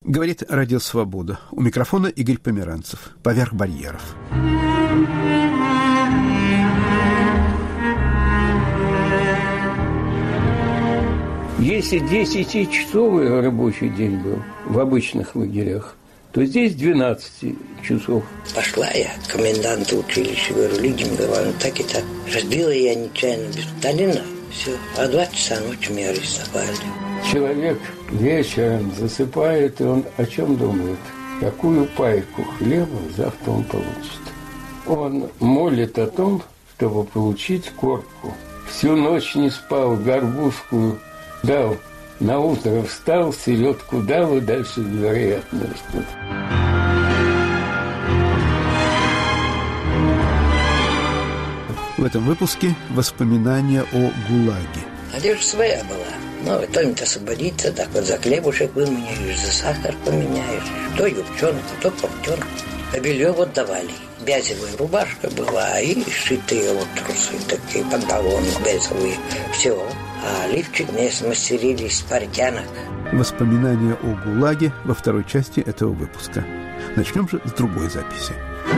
Говорит Радио Свобода. У микрофона Игорь Померанцев. Поверх барьеров. Если 10-часовый рабочий день был в обычных лагерях, то здесь 12 часов. Пошла я к коменданту училища, говорю, Лидия Михайловна, так и так. Разбила я нечаянно без Сталина. Все. А 2 часа ночи меня арестовали. Человек вечером засыпает, и он о чем думает? Какую пайку хлеба завтра он получит? Он молит о том, чтобы получить корку. Всю ночь не спал, горбушку дал. На утро встал, селедку дал, и дальше вероятно что-то. В этом выпуске воспоминания о ГУЛАГе. Одежда своя была. Ну, кто-нибудь освободится, так вот за хлебушек выменяешь, за сахар поменяешь. То юбчонку, то портенку. А белье вот давали. Бязевая рубашка была и сшитые вот трусы, такие панталоны бязевые. Все. А лифчик мне смастерили из портянок. Воспоминания о ГУЛАГе во второй части этого выпуска. Начнем же с другой записи.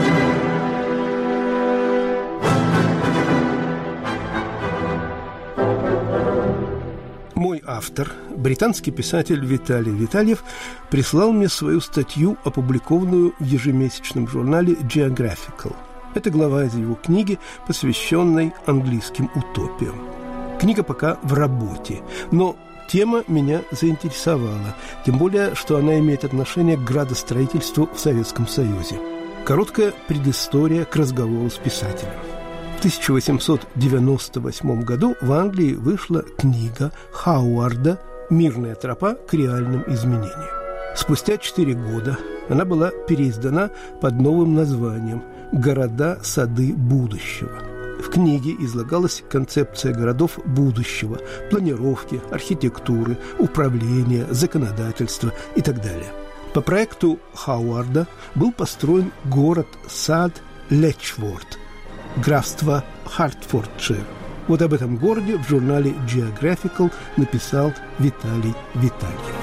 Мой автор, британский писатель Виталий Витальев, прислал мне свою статью, опубликованную в ежемесячном журнале Geographical. Это глава из его книги, посвященной английским утопиям. Книга пока в работе, но тема меня заинтересовала, тем более, что она имеет отношение к градостроительству в Советском Союзе. Короткая предыстория к разговору с писателем. В 1898 году в Англии вышла книга Хауарда «Мирная тропа к реальным изменениям». Спустя 4 года она была переиздана под новым названием «Города, сады будущего». В книге излагалась концепция городов будущего, планировки, архитектуры, управления, законодательства и так далее. По проекту Хауарда был построен город-сад Летчворт, графство Хартфордшир. Вот об этом городе в журнале Geographical написал Виталий Витальев.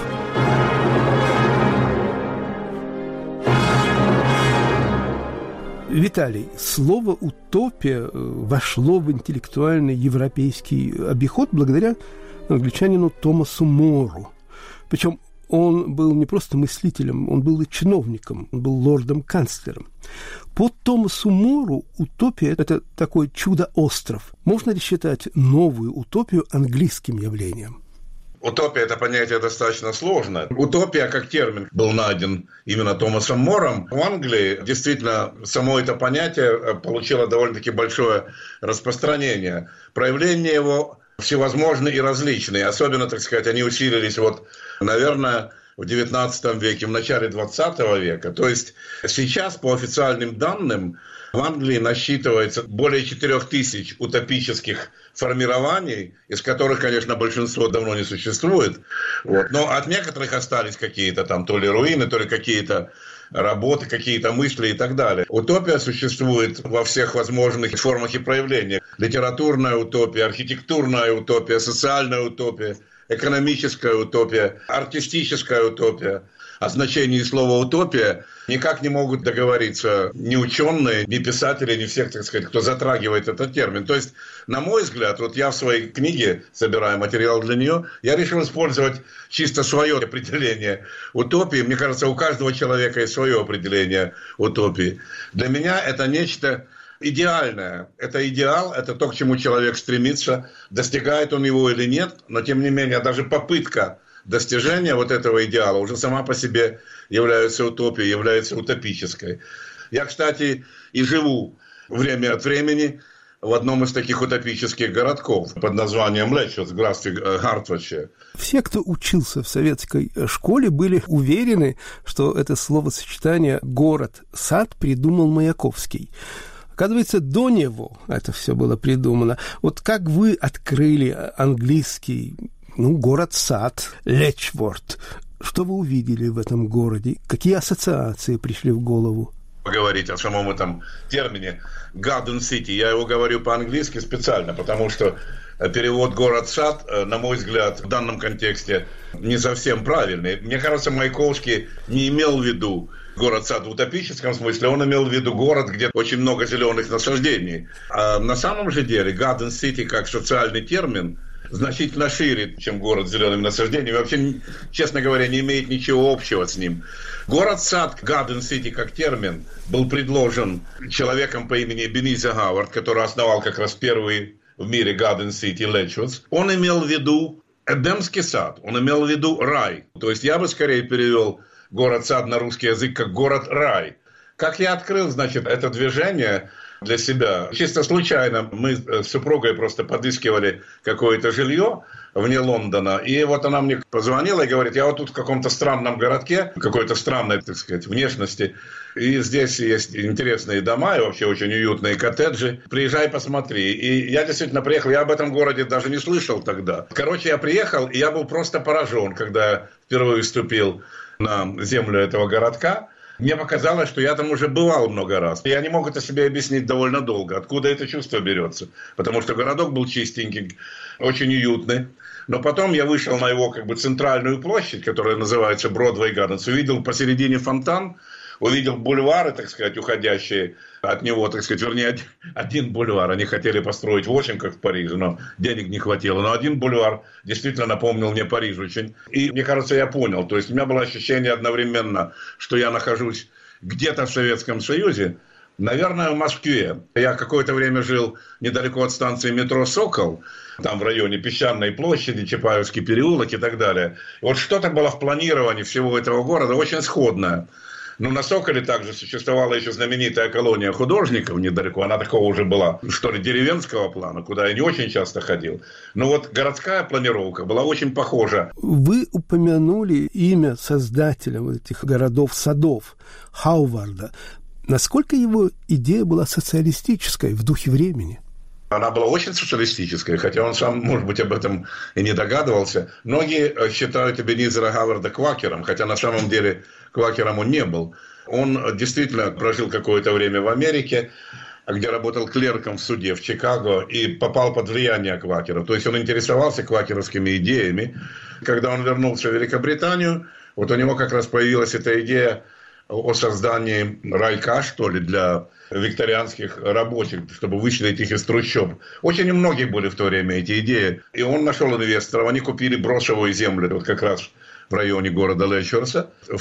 Виталий, слово «утопия» вошло в интеллектуальный европейский обиход благодаря англичанину Томасу Мору. Причем он был не просто мыслителем, он был и чиновником, он был лордом-канцлером. По Томасу Мору утопия – это такой чудо-остров. Можно ли считать новую утопию английским явлением? Утопия – это понятие достаточно сложное. Утопия как термин был найден именно Томасом Мором. В Англии действительно само это понятие получило довольно-таки большое распространение. Проявления его всевозможны и различные. Особенно, так сказать, они усилились, наверное, в XIX веке, в начале XX века. То есть сейчас, по официальным данным, в Англии насчитывается более 4000 утопических формирований, из которых, конечно, большинство давно не существует. Но от некоторых остались какие-то там то ли руины, то ли какие-то работы, какие-то мысли и так далее. Утопия существует во всех возможных формах и проявлениях. Литературная утопия, архитектурная утопия, социальная утопия, экономическая утопия, артистическая утопия. О значении слова «утопия» никак не могут договориться ни ученые, ни писатели, ни всех, так сказать, кто затрагивает этот термин. То есть, на мой взгляд, я в своей книге, собирая материал для нее, я решил использовать чисто свое определение утопии. Мне кажется, у каждого человека есть свое определение утопии. Для меня это нечто идеальное. Это идеал, это то, к чему человек стремится, достигает он его или нет, но тем не менее даже попытка достижения этого идеала уже сама по себе является утопией, является утопической. Я, кстати, и живу время от времени в одном из таких утопических городков под названием Летчворт в графстве Хартфордшир. Все, кто учился в советской школе, были уверены, что это словосочетание «город-сад» придумал Маяковский. Оказывается, до него это все было придумано. Как вы открыли английский город-сад Летчворт? Что вы увидели в этом городе? Какие ассоциации пришли в голову? поговорить о самом этом термине Garden City. Я его говорю по-английски специально, потому что перевод «город-сад», на мой взгляд, в данном контексте не совсем правильный. Мне кажется, Маяковский не имел в виду город-сад в утопическом смысле, он имел в виду город, где очень много зеленых насаждений. А на самом же деле Garden City как социальный термин значительно шире, чем город с зелеными насаждениями. Вообще, честно говоря, не имеет ничего общего с ним. Город-сад, Garden City как термин, был предложен человеком по имени Эбенезер Хауард, который основал как раз первый в мире Garden City Letchworth. Он имел в виду Эдемский сад, он имел в виду рай. То есть я бы скорее перевел город-сад на русский язык как город-рай. Как я открыл, значит, это движение для себя. Чисто случайно мы с супругой просто подыскивали какое-то жилье вне Лондона. И вот она мне позвонила и говорит, я вот тут в каком-то странном городке, какой-то странной, так сказать, внешности. И здесь есть интересные дома и вообще очень уютные коттеджи. Приезжай, посмотри. И я действительно приехал. Я об этом городе даже не слышал тогда. Короче, я приехал, и я был просто поражен, когда я впервые вступил на землю этого городка. Мне показалось, что я там уже бывал много раз. Я не мог это себе объяснить довольно долго, откуда это чувство берется. Потому что городок был чистенький, очень уютный. Но потом я вышел на его как бы центральную площадь, которая называется Бродвей Гарденс, увидел посередине фонтан, увидел бульвары, так сказать, уходящие от него, так сказать, вернее, один бульвар. Они хотели построить 8, как в Париже, но денег не хватило. Но один бульвар действительно напомнил мне Париж очень. И, мне кажется, я понял. То есть у меня было ощущение одновременно, что я нахожусь где-то в Советском Союзе, наверное, в Москве. Я какое-то время жил недалеко от станции метро «Сокол», там в районе Песчаной площади, Чапаевский переулок и так далее. И вот что-то было в планировании всего этого города очень сходное. Но на Соколе также существовала еще знаменитая колония художников недалеко. Она такого уже была, что ли, деревенского плана, куда я не очень часто ходил. Но вот городская планировка была очень похожа. Вы упомянули имя создателя вот этих городов-садов, Хауарда. Насколько его идея была социалистической, в духе времени? Она была очень социалистическая, хотя он сам, может быть, об этом и не догадывался. Многие считают Эбенезера Хауарда квакером, хотя на самом деле квакером он не был. Он действительно прожил какое-то время в Америке, где работал клерком в суде в Чикаго и попал под влияние квакеров. То есть он интересовался квакеровскими идеями. Когда он вернулся в Великобританию, вот у него как раз появилась эта идея о создании райка, что ли, для викторианских рабочих, чтобы выселить их из трущоб. Очень у многих были в то время эти идеи. И он нашел инвесторов, они купили брошевую землю, вот как раз в районе города Летчворса. В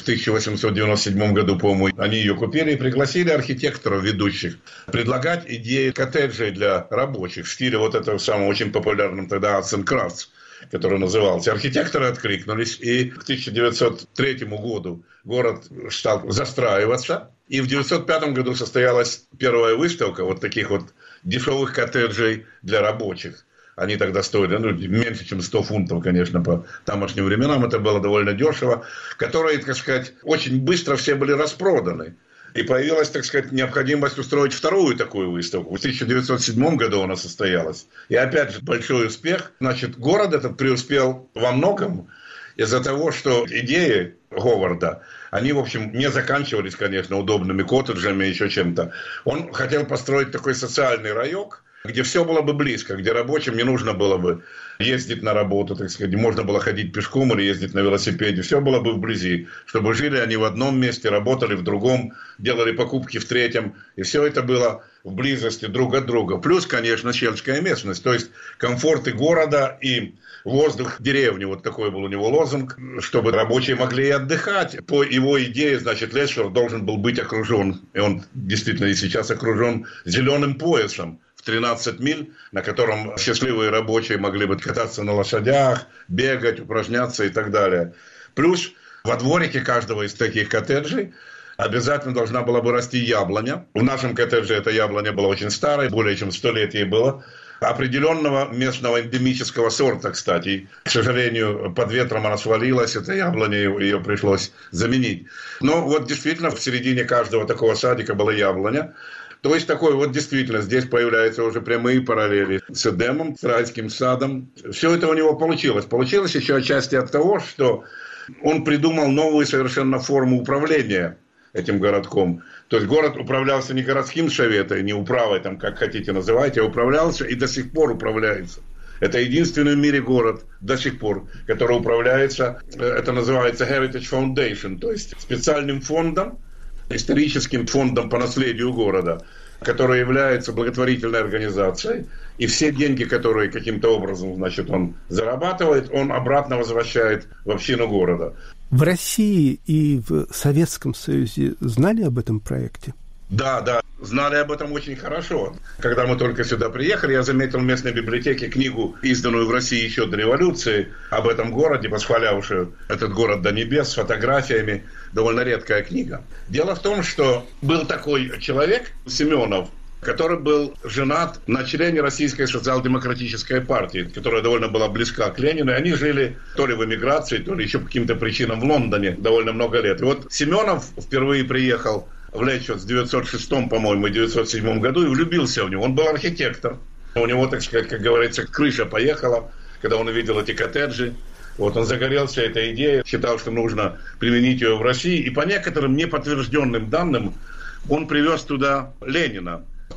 1897 году, по-моему, они ее купили и пригласили архитекторов ведущих предлагать идеи коттеджей для рабочих в стиле вот этого самого очень популярного тогда Arts and Crafts, который назывался. Архитекторы откликнулись, и к 1903 году город стал застраиваться. И в 1905 году состоялась первая выставка вот таких вот дешевых коттеджей для рабочих. Они тогда стоили меньше, чем 100 фунтов, конечно, по тамошним временам. Это было довольно дешево. Которые, так сказать, очень быстро все были распроданы. И появилась, так сказать, необходимость устроить вторую такую выставку. В 1907 году она состоялась. И опять же большой успех. Значит, город этот преуспел во многом из-за того, что идеи Ховарда, они, в общем, не заканчивались, конечно, удобными коттеджами и еще чем-то. Он хотел построить такой социальный райок, где все было бы близко, где рабочим не нужно было бы ездить на работу, так сказать, можно было ходить пешком или ездить на велосипеде, все было бы вблизи, чтобы жили они в одном месте, работали в другом, делали покупки в третьем, и все это было в близости друг от друга. Плюс, конечно, сельская местность, то есть комфорты города и воздух деревни, вот такой был у него лозунг, чтобы рабочие могли и отдыхать. По его идее, значит, Летчворth должен был быть окружен, и он действительно и сейчас окружен зеленым поясом в 13 миль, на котором счастливые рабочие могли бы кататься на лошадях, бегать, упражняться и так далее. Плюс во дворике каждого из таких коттеджей обязательно должна была бы расти яблоня. В нашем коттедже эта яблоня была очень старой, более чем 100 лет ей было. Определенного местного эндемического сорта, кстати. К сожалению, под ветром она свалилась, эта яблоня, ее пришлось заменить. Но вот действительно в середине каждого такого садика была яблоня. То есть такой вот действительно здесь появляются уже прямые параллели с Эдемом, с райским садом. Все это у него получилось. Получилось еще отчасти от того, что он придумал новую совершенно форму управления этим городком. То есть город управлялся не городским советом, не управой, там, как хотите называйте, а управлялся и до сих пор управляется. Это единственный в мире город до сих пор, который управляется, это называется Heritage Foundation, то есть специальным фондом, историческим фондом по наследию города, который является благотворительной организацией, и все деньги, которые каким-то образом, значит, он зарабатывает, он обратно возвращает в общину города. В России и в Советском Союзе знали об этом проекте? Да, знали об этом очень хорошо. Когда мы только сюда приехали, я заметил в местной библиотеке книгу, изданную в России еще до революции, об этом городе, восхвалявшую этот город до небес, с фотографиями. Довольно редкая книга. Дело в том, что был такой человек, Семенов, который был женат на члене Российской социал-демократической партии, которая довольно была близка к Ленину. И они жили то ли в эмиграции, то ли еще по каким-то причинам в Лондоне довольно много лет. И вот Семенов впервые приехал в Лечвард в 906, по-моему, 907 году и влюбился в него. Он был архитектор. У него, так сказать, как говорится, крыша поехала, когда он увидел эти коттеджи. Вот он загорелся этой идеей, считал, что нужно применить ее в России. И по некоторым неподтвержденным данным он привез туда Ленина в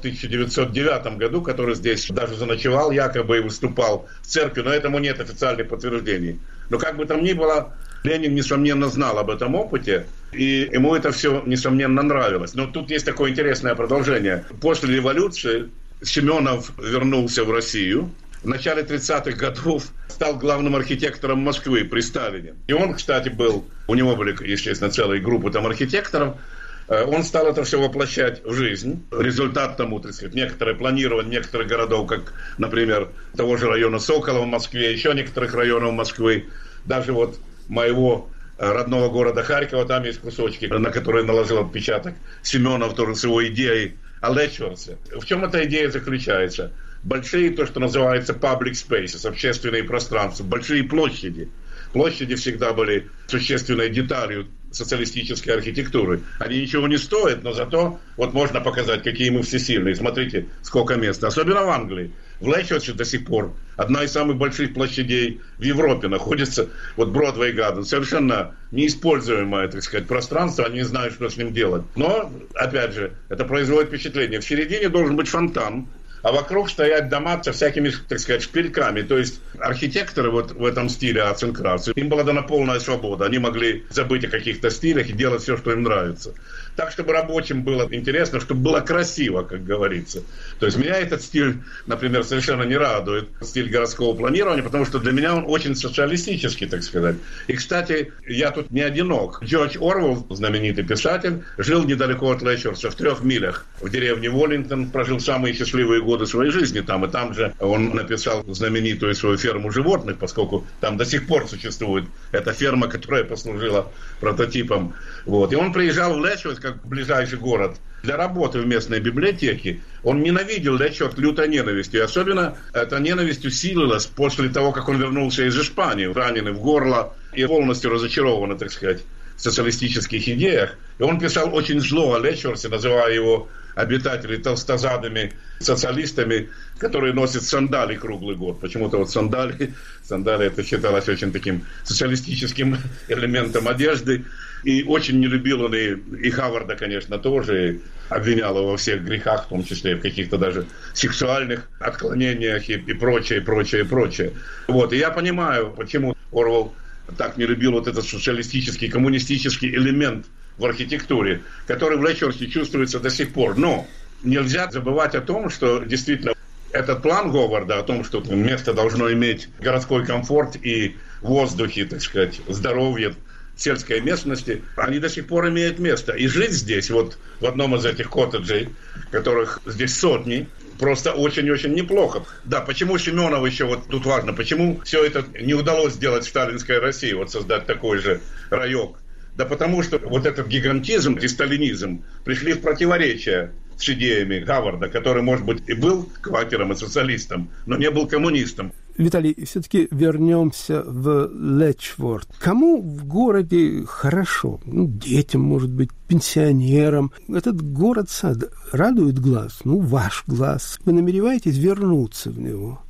1909 году, который здесь даже заночевал якобы и выступал в церкви, но этому нет официальных подтверждений. Но как бы там ни было, Ленин, несомненно, знал об этом опыте, и ему это все, несомненно, нравилось. Но тут есть такое интересное продолжение. После революции Семенов вернулся в Россию. В начале 30-х годов стал главным архитектором Москвы при Сталине. И он, кстати, у него были, естественно, целые группы там архитекторов. Он стал это все воплощать в жизнь. Результат тому, так сказать, некоторое планирование некоторых городов, как, например, того же района Сокола в Москве, еще некоторых районов Москвы. Даже вот моего родного города Харькова, там есть кусочки, на которые наложил отпечаток Семенов тоже с его идеей о Лечварде. В чем эта идея заключается? Большие, то, что называется public spaces, общественные пространства, большие площади. Площади всегда были существенной деталью социалистической архитектуры. Они ничего не стоят, но зато вот можно показать, какие мы всесильные. Смотрите, сколько мест. Особенно в Англии. В Лечварде до сих пор одна из самых больших площадей в Европе находится, вот Бродвей Гарден. Совершенно неиспользуемое, так сказать, пространство. Они не знают, что с ним делать. Но, опять же, это производит впечатление. В середине должен быть фонтан, а вокруг стоять дома со всякими, так сказать, шпильками. То есть архитекторы вот в этом стиле Arts and Crafts, им была дана полная свобода. Они могли забыть о каких-то стилях и делать все, что им нравится. Так, чтобы рабочим было интересно, чтобы было красиво, как говорится. То есть меня этот стиль, например, совершенно не радует, стиль городского планирования, потому что для меня он очень социалистический, так сказать. И, кстати, я тут не одинок. Джордж Орвелл, знаменитый писатель, жил недалеко от Лечварда, в 3 милях, в деревне Воллингтон, прожил самые счастливые годы своей жизни там. И там же он написал знаменитую свою ферму животных, поскольку там до сих пор существует эта ферма, которая послужила прототипом. Вот. И он приезжал в Лечвард, как ближайший город, для работы в местной библиотеке. Он ненавидел Лечвард лютой ненавистью. И особенно эта ненависть усилилась после того, как он вернулся из Испании, раненый в горло и полностью разочарованный, так сказать, в социалистических идеях. И он писал очень зло о Лечварде, называя его обитателей толстозадыми социалистами, которые носят сандали круглый год. Почему-то вот сандали это считалось очень таким социалистическим элементом одежды. И очень не любил он и Хаварда, конечно, тоже. Обвинял его во всех грехах, в том числе и в каких-то даже сексуальных отклонениях и прочее, прочее, прочее. Вот. И я понимаю, почему Орвелл так не любил вот этот социалистический, коммунистический элемент в архитектуре, который в Лечварде чувствуется до сих пор. Но нельзя забывать о том, что действительно этот план Говарда о том, что место должно иметь городской комфорт и воздухе, так сказать, здоровье сельской местности, они до сих пор имеют место. И жить здесь, вот в одном из этих коттеджей, которых здесь сотни, просто очень-очень неплохо. Да, почему Семенов еще, вот тут важно, почему все это не удалось сделать в сталинской России, вот создать такой же райок? Да потому что вот этот гигантизм и сталинизм пришли в противоречие с идеями Хаварда, который, может быть, и был квакером и социалистом, но не был коммунистом. Виталий, все-таки вернемся в Лечвард. Кому в городе хорошо? Детям, может быть, пенсионерам. Этот город-сад радует глаз? Ваш глаз. Вы намереваетесь вернуться в него?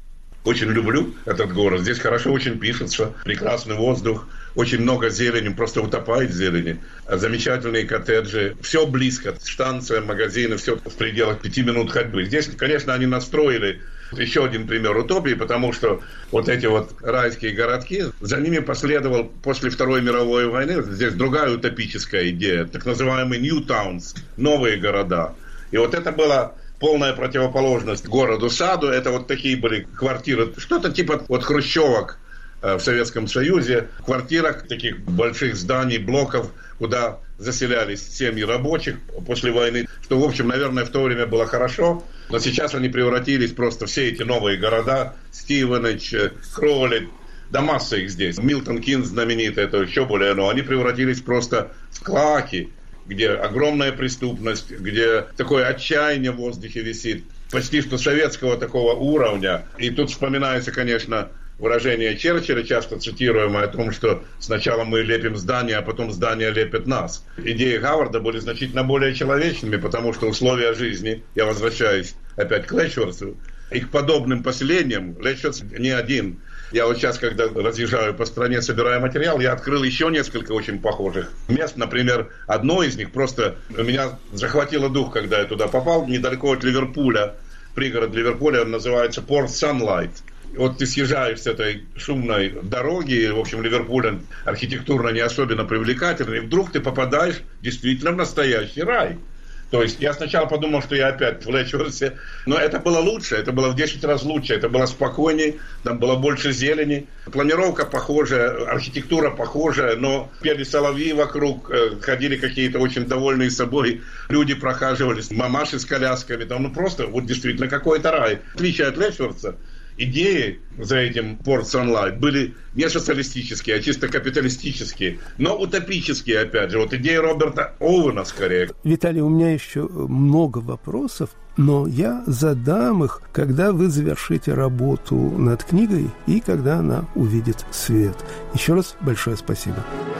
очень люблю этот город. Здесь хорошо очень пишется, прекрасный воздух, очень много зелени, просто утопает в зелени. Замечательные коттеджи, все близко, станция, магазины, все в пределах 5 минут ходьбы. Здесь, конечно, они настроили еще один пример утопии, потому что вот эти вот райские городки, за ними последовал после Второй мировой войны, здесь другая утопическая идея, так называемые New Towns, новые города. И вот это была полная противоположность городу-саду. Это вот такие были квартиры, что-то типа вот хрущевок в Советском Союзе, квартирах таких больших зданий, блоков, куда заселялись семьи рабочих после войны, что, в общем, наверное, в то время было хорошо, но сейчас они превратились просто все эти новые города, Стивенидж, Кроули, да масса их здесь, Милтон Кинс знаменитый, это еще более, но они превратились просто в клоаки, где огромная преступность, где такое отчаяние в воздухе висит, почти что советского такого уровня. И тут вспоминается, конечно, выражение Черчилля, часто цитируемое, о том, что сначала мы лепим здания, а потом здания лепят нас. Идеи Хаварда были значительно более человечными, потому что условия жизни, я возвращаюсь опять к Летчворthу, и к подобным поселениям Летчворth не один. Я вот сейчас, когда разъезжаю по стране, собирая материал, я открыл еще несколько очень похожих мест. Например, одно из них просто меня захватило дух, когда я туда попал, недалеко от Ливерпуля, пригород Ливерпуля, он называется Порт Санлайт. Вот ты съезжаешь с этой шумной дороги, в общем, Ливерпуль архитектурно не особенно привлекательный, и вдруг ты попадаешь действительно в настоящий рай. То есть я сначала подумал, что я опять в Летчворте, но это было лучше, это было в 10 раз лучше, это было спокойнее, там было больше зелени, планировка похожая, архитектура похожая, но пели соловьи вокруг, ходили какие-то очень довольные собой, люди прохаживались, мамаши с колясками, там просто вот действительно какой-то рай. В отличие от Летчворта, идеи за этим Порт Санлайт были не социалистические, а чисто капиталистические, но утопические, опять же. Вот идеи Роберта Оуэна скорее. Виталий, у меня еще много вопросов, но я задам их, когда вы завершите работу над книгой и когда она увидит свет. Еще раз большое спасибо.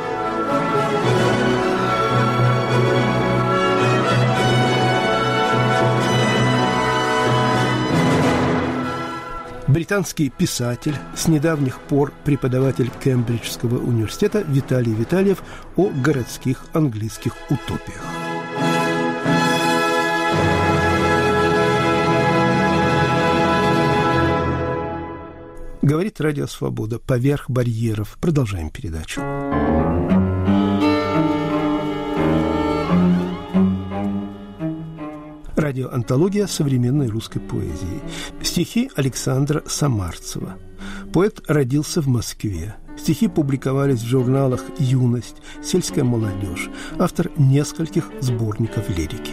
Британский писатель, с недавних пор преподаватель Кембриджского университета Виталий Витальев о городских английских утопиях. Говорит Радио Свобода. Поверх барьеров. Продолжаем передачу. Радиоантология современной русской поэзии. Стихи Александра Самарцева. Поэт родился в Москве. Стихи публиковались в журналах «Юность», «Сельская молодежь». Автор нескольких сборников лирики.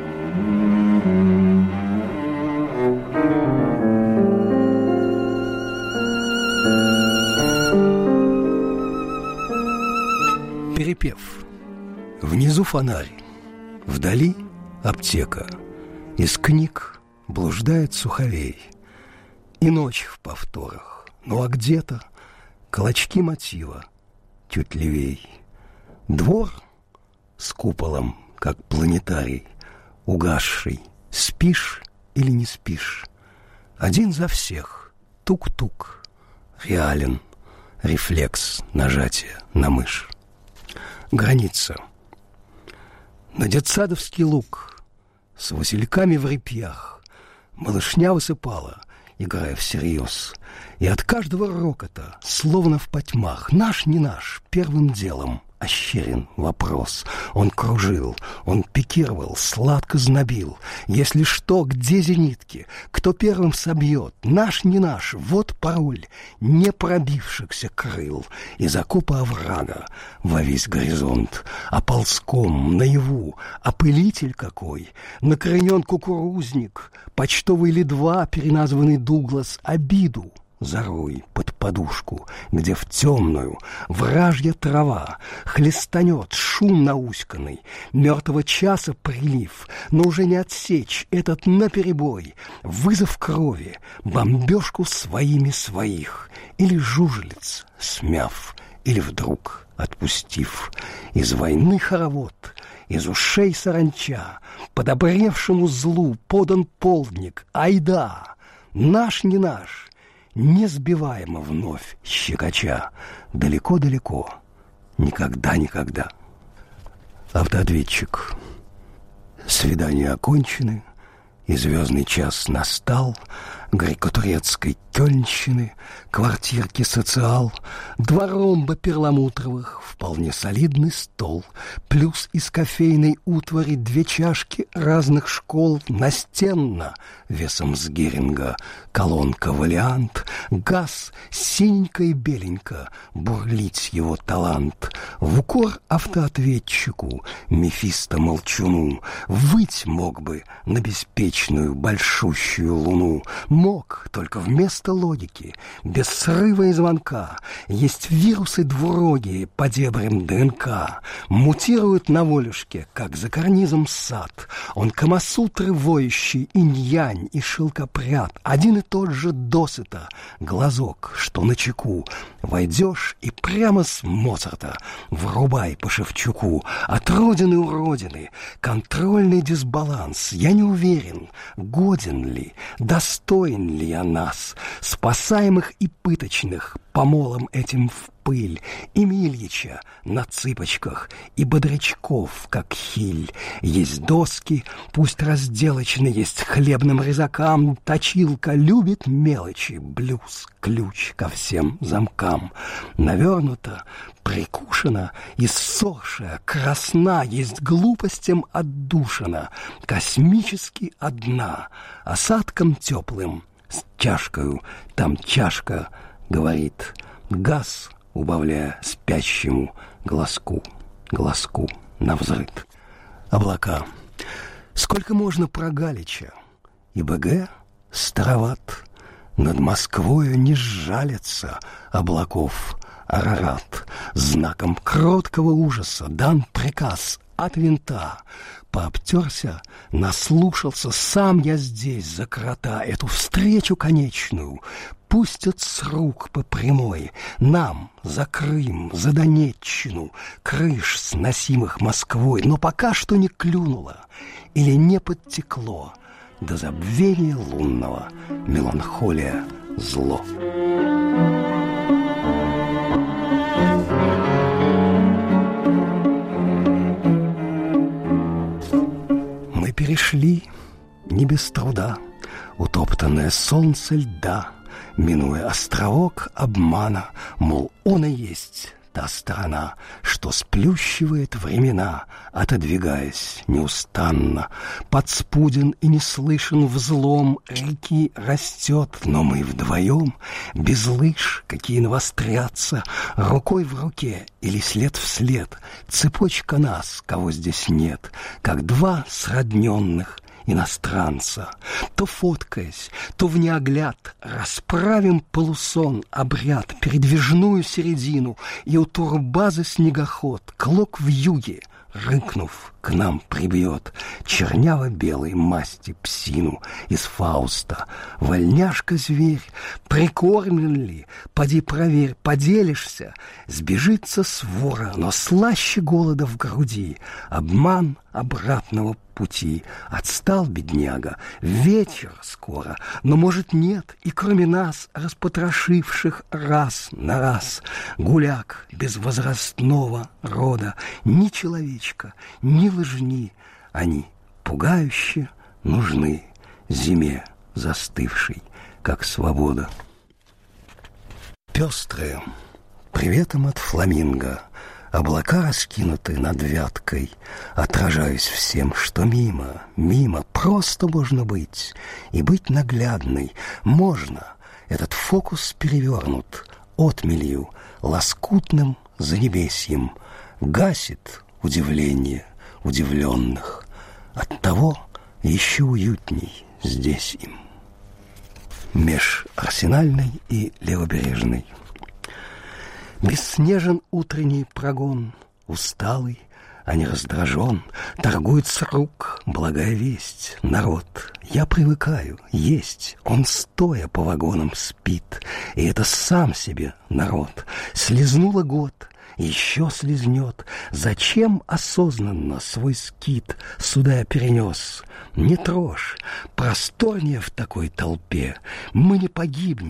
Перепев. Внизу фонарь, вдали аптека. Из книг блуждает суховей. И ночь в повторах, ну а где-то клочки мотива чуть левей. Двор с куполом, как планетарий, угасший. Спишь или не спишь? Один за всех. Тук-тук. Реален. Рефлекс нажатия на мышь. Граница. На детсадовский луг с васильками в репьях малышня высыпала, играя всерьез. И от каждого рокота, словно в потьмах, наш не наш, первым делом ощерен вопрос. Он кружил, он пикировал, сладко знобил. Если что, где зенитки? Кто первым собьет? Наш не наш, вот пароль не пробившихся крыл. Из окопа оврага во весь горизонт, а ползком наяву опылитель какой, накренен кукурузник, почтовый ли два, переназванный Дуглас, обиду зарой под подушку, где в темную вражья трава хлестанет шум науськанный, мертвого часа прилив, но уже не отсечь этот наперебой, вызов крови, бомбежку своими своих, или жужелиц смяв, или вдруг отпустив. Из войны хоровод, из ушей саранча, подобревшему злу подан полдник, айда, наш не наш, несбиваемо вновь щекоча, далеко-далеко, никогда-никогда. Автоответчик. Свидания окончены, и звездный час настал. Греко-турецкой кёльнщины, квартирки социал, два ромба перламутровых, вполне солидный стол, плюс из кофейной утвари 2 чашки разных школ, настенно, весом с Геринга, колонка «Валиант», газ, синенько и беленько, бурлить его талант. В укор автоответчику, Мефисто-молчуну, выть мог бы на беспечную большущую луну. Мог, только вместо логики, без срыва и звонка. Есть вирусы двурогие по дебрям ДНК. Мутируют на волюшке, как за карнизом сад. Он камасутры воющий, инь-янь и шелкопряд. Один и тот же досыта, глазок, что на чеку. Войдешь и прямо с Моцарта врубай по Шевчуку. От родины у родины контрольный дисбаланс. Я не уверен, годен ли, достоин ли я нас, спасаемых и пыточных, помолом этим в пыль, и Ильича на цыпочках, и бодрячков, как хиль. Есть доски, пусть разделочны, есть хлебным резакам, точилка любит мелочи, блюз, ключ ко всем замкам. Навернута, прикушена, иссохшая, красна, есть глупостям отдушина, космически одна, осадком теплым, с чашкою, там чашка, говорит, газ, убавляя спящему глазку навзрыд. Облака. Сколько можно про Галича? И БГ староват. Над Москвою не сжалится облаков Арарат. Знаком кроткого ужаса дан приказ от винта. Пообтерся, наслушался, сам я здесь за крота. Эту встречу конечную пустят с рук по прямой. Нам за Крым, за Донеччину, крыш, сносимых Москвой. Но пока что не клюнуло или не подтекло до забвения лунного меланхолия зло. Мы перешли не без труда утоптанное солнце льда, минуя островок обмана, мол, он и есть та сторона, что сплющивает времена, отодвигаясь неустанно. Подспуден и не слышен взлом реки растет, но мы вдвоем, без лыж, какие навострятся, рукой в руке или след в след, цепочка нас, кого здесь нет, как два сродненных иностранца. То фоткаясь, то в неогляд расправим полусон обряд, передвижную середину, и у турбазы снегоход, клок вьюги, рыкнув, к нам прибьет черняво-белой масти псину из Фауста. Вольняшка-зверь, прикормлен ли? Поди проверь, поделишься. Сбежится свора, но слаще голода в груди. Обман обратного пути. Отстал бедняга, вечер скоро, но, может, нет, и кроме нас, распотрошивших раз на раз, гуляк безвозрастного рода, ни человечка, ни лыжни, они пугающе нужны зиме застывшей, как свобода. Пестрые, приветом от фламинго, облака раскинуты над Вяткой, отражаясь всем, что мимо, мимо просто можно быть, и быть наглядной можно. Этот фокус перевернут отмелью, лоскутным занебесьем, гасит удивление удивленных. Оттого еще уютней здесь им. Меж Арсенальной и Левобережной. Бесснежен утренний прогон, усталый, а не раздражен, торгует с рук благая весть. Народ, я привыкаю, есть, он стоя по вагонам спит, и это сам себе народ. Слизнула год, еще слизнет. Зачем осознанно свой скит сюда я перенес? Не трожь, просторнее в такой толпе. Мы не погибнем,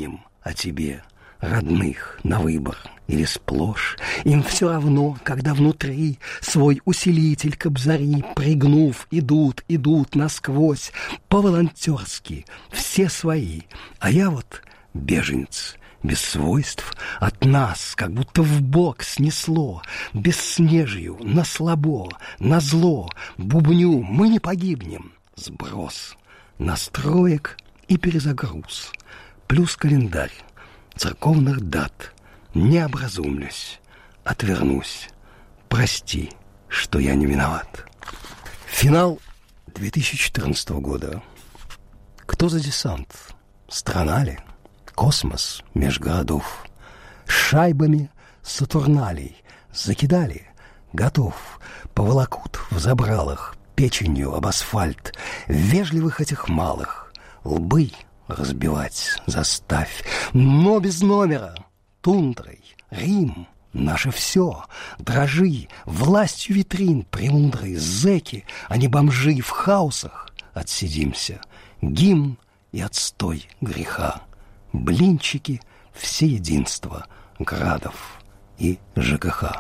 о тебе, родных, на выбор или сплошь. Им все равно, когда внутри свой усилитель кобзари, пригнув, идут насквозь, по-волонтерски, все свои. А я вот беженец, без свойств, от нас, как будто в бок снесло, бесснежью, на слабо, на зло, бубню, мы не погибнем. Сброс настроек и перезагруз, плюс календарь церковных дат. Не образумлюсь, отвернусь. Прости, что я не виноват. Финал 2014 года. Кто за десант? Страна ли? Космос меж городов. Шайбами Сатурналей закидали. Готов. Поволокут в забралах, печенью об асфальт. Вежливых этих малых лбы разбивать заставь. Но без номера. Тундрой, Рим, наше все. Дрожи, властью витрин премудрой. Зэки, а не бомжи, в хаосах отсидимся. Гимн и отстой греха. Блинчики, все единства градов и ЖКХ.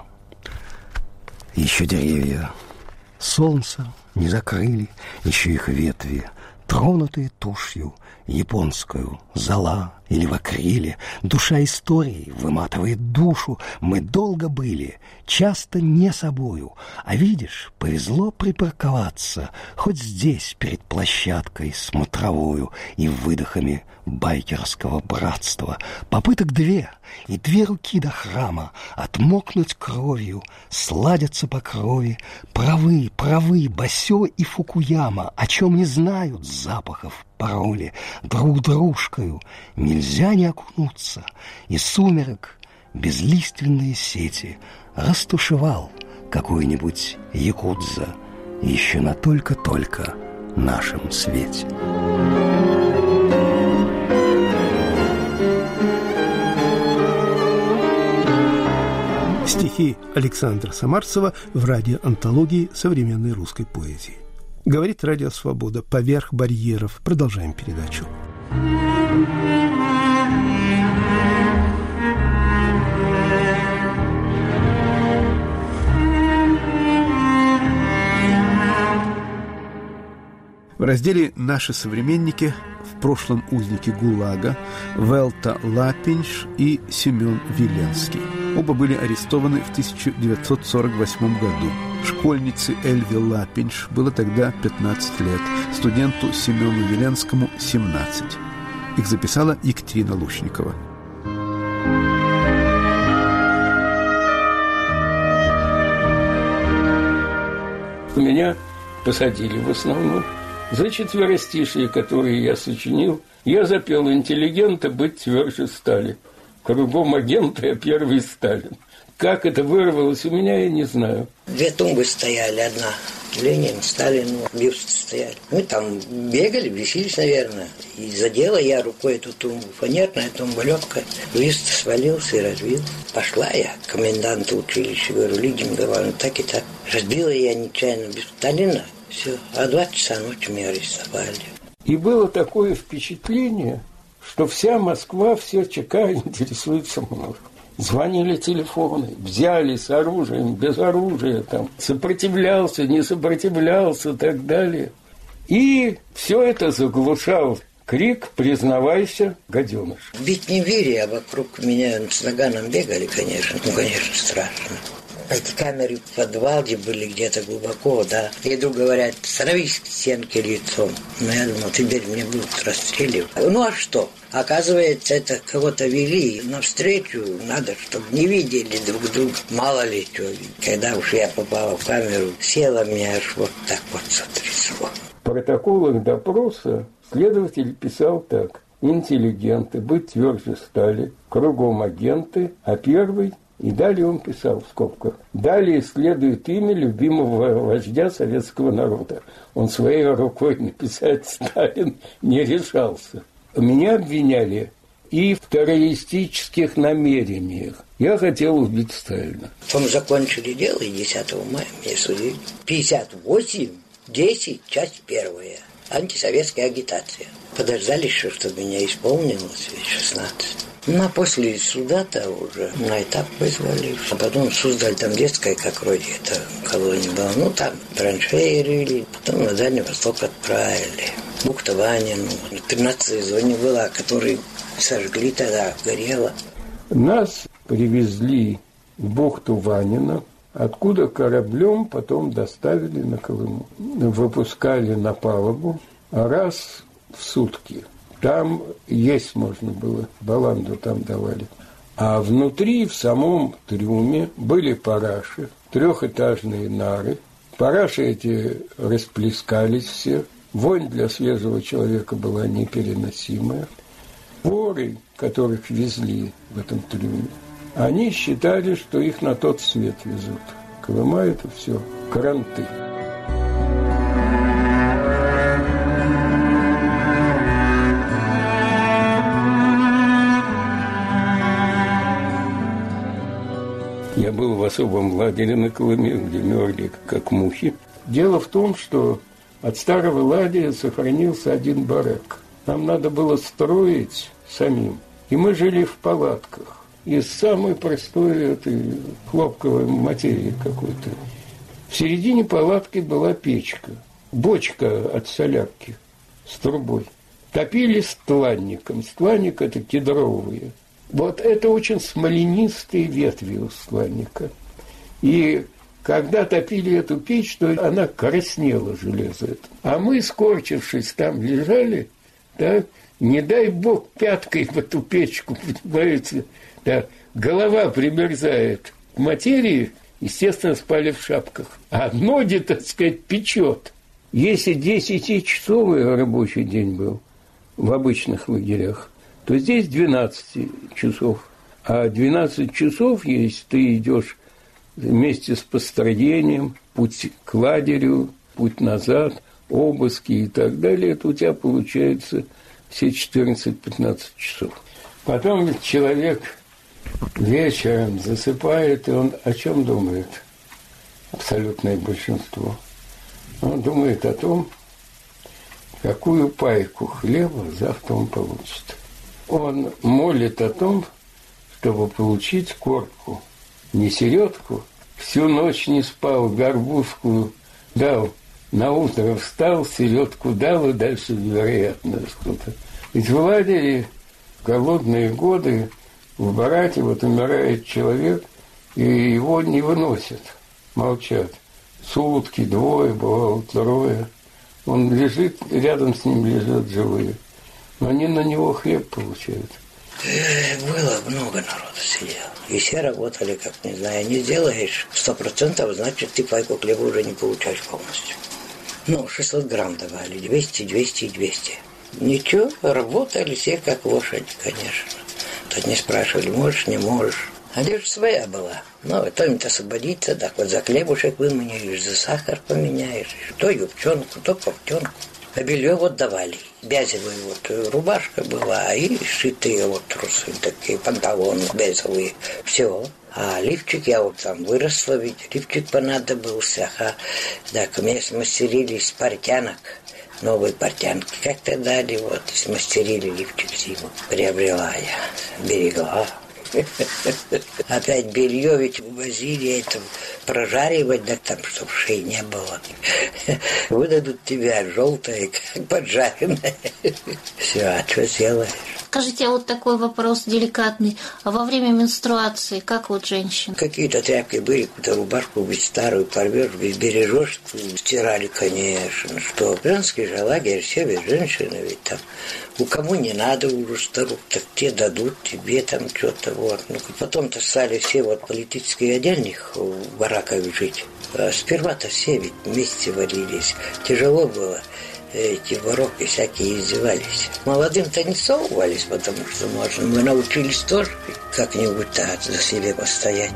Еще деревья солнца не закрыли, еще их ветви, тронутые тушью японскую, зола или в акриле. Душа истории выматывает душу. Мы долго были, часто не собою. А видишь, повезло припарковаться хоть здесь, перед площадкой смотровою и выдохами байкерского братства. Попыток две, и две руки до храма. Отмокнуть кровью, сладятся по крови. Правы, Басё и Фукуяма, о чем не знают запахов пароли. Друг дружкою нельзя не окунуться. И сумерек безлиственные сети растушевал какой-нибудь якудза еще на только-только нашем свете. Стихи Александра Самарцева в радиоантологии современной русской поэзии. Говорит Радио Свобода. Поверх барьеров. Продолжаем передачу. В разделе «Наши современники» в прошлом узники ГУЛАГа Велта Лапинш и Семен Веленский. Оба были арестованы в 1948 году. Школьнице Эльве Лапинш было тогда 15 лет, студенту Семену Веленскому 17. Их записала Екатерина Лушникова. Меня посадили в основном за четверостишие, которые я сочинил. Я запел «Интеллигента быть тверже стали». Кругом агенты, а первый Сталин. Как это вырвалось у меня, я не знаю. Две тумбы стояли, одна Ленин, Сталин, бюсты стояли. Мы там бегали, бесились, наверное. И задела я рукой эту тумбу. Фанерная тумба легкая. Бюст свалился и разбил. Пошла я к коменданту училища, говорю, Лидия Михайловна, так и так. Разбила я нечаянно бюст Сталина. Все. А 2 часа ночи меня арестовали. И было такое впечатление, что вся Москва, все ЧК интересуется мной. Звонили телефоны, взяли с оружием, без оружия, там, сопротивлялся, не сопротивлялся и так далее. И все это заглушал крик «Признавайся, гаденыш». Бить не били, а вокруг меня с наганом бегали, конечно. Ну, конечно, страшно. Эти камеры в подвале были где-то глубоко, да. И вдруг говорят, становись к стенке лицом. Ну, я думал, теперь меня будут расстреливать. Ну, а что? Оказывается, это кого-то вели навстречу, надо, чтобы не видели друг друга. Мало ли что. Когда уж я попала в камеру, села меня аж вот так вот сотрясло. В протоколах допроса следователь писал так. Интеллигенты быть тверже стали, кругом агенты, а первый... И далее он писал в скобках. Далее следует имя любимого вождя советского народа. Он своей рукой написать Сталин не решался. Меня обвиняли и в террористических намерениях. Я хотел убить Сталина. Потом закончили дело, и 10 мая меня судили. 58, 10, часть 1. Антисоветская агитация. Подождали еще, чтобы меня исполнилось 16. Ну, а после суда-то уже на этап вызвали. А потом Суздаль, там детская, как вроде это колония была. Ну, там траншеи рыли. Потом на Дальний Восток отправили. Бухта Ванину. 13-й зоне была, которую сожгли тогда, горела. Нас привезли в бухту Ванина, откуда кораблем потом доставили на Колыму. Выпускали на палубу раз в сутки. Там есть можно было, баланду там давали. А внутри, в самом трюме, были параши, трехэтажные нары. Параши эти расплескались все. Вонь для свежего человека была непереносимая. Воры, которых везли в этом трюме, они считали, что их на тот свет везут. Колыма – это все кранты. Я был в особом лагере на Колыме, где мерли как мухи. Дело в том, что от старого лагеря сохранился один барак. Нам надо было строить самим. И мы жили в палатках. Из самой простой этой хлопковой материи какой-то. В середине палатки была печка. Бочка от солярки с трубой. Топили стланником. Стланник – это кедровые. Вот это очень смоленистые ветви у стланника. И когда топили эту печь, то она краснела, железо это. А мы, скорчившись, там лежали, да, не дай бог пяткой в эту печку, понимаете, да, голова примерзает к материи, естественно, спали в шапках. А ноги, так сказать, печет. Если 10-часовый рабочий день был в обычных лагерях, то здесь 12 часов. А 12 часов, если ты идешь вместе с построением, путь к лагерю, путь назад, обыски и так далее, это у тебя получается все 14-15 часов. Потом человек вечером засыпает, и он о чем думает? Абсолютное большинство. Он думает о том, какую пайку хлеба завтра он получит. Он молит о том, чтобы получить корку, не середку. Всю ночь не спал, горбушку дал. На утро встал, середку дал, и дальше невероятно что-то. Ведь в лагере в голодные годы в бараке вот умирает человек, и его не выносят, молчат. Сутки, двое, бывало, трое. Он лежит, рядом с ним лежат живые. Но они на него хлеб получают. Было много народу сидело. И все работали, как не знаю, не сделаешь 100%, значит, ты пайку хлеба уже не получаешь полностью. 600 грамм давали, 200, 200 и 200. Ничего, работали все как лошади, конечно. Тут не спрашивали, можешь, не можешь. Одежда своя была. Кто-нибудь освободится, так вот за хлебушек выменяешь, за сахар поменяешь. То юбчонку, то портенку. А белье вот давали. Бязевая вот рубашка была, и сшитые вот трусы, такие панталоны бязевые. Все. А лифчик, я вот там выросла, ведь лифчик понадобился. Так, мне смастерили из портянок, новые портянки как-то дали, вот, смастерили лифчик зиму. Приобрела я, берегла. Опять белье ведь возили это прожаривать, да там, чтобы шеи не было. Выдадут тебя желтое, как поджаренное. Все, а что сделаешь? Скажите, а вот такой вопрос деликатный. А во время менструации, как вот женщин? Какие-то тряпки были, какую-то рубашку ведь старую порвешь, ведь бережешь, стирали, конечно. Что, женский же лагерь, все ведь женщины, ведь там. У кому не надо уже старух, так те дадут тебе там что-то, вот. Потом-то стали все вот политические отдельных в бараках жить. А сперва-то все ведь вместе варились. Тяжело было. Эти воровки всякие издевались. Молодым-то не совывались, потому что, может, мы научились тоже как-нибудь-то за себя постоять.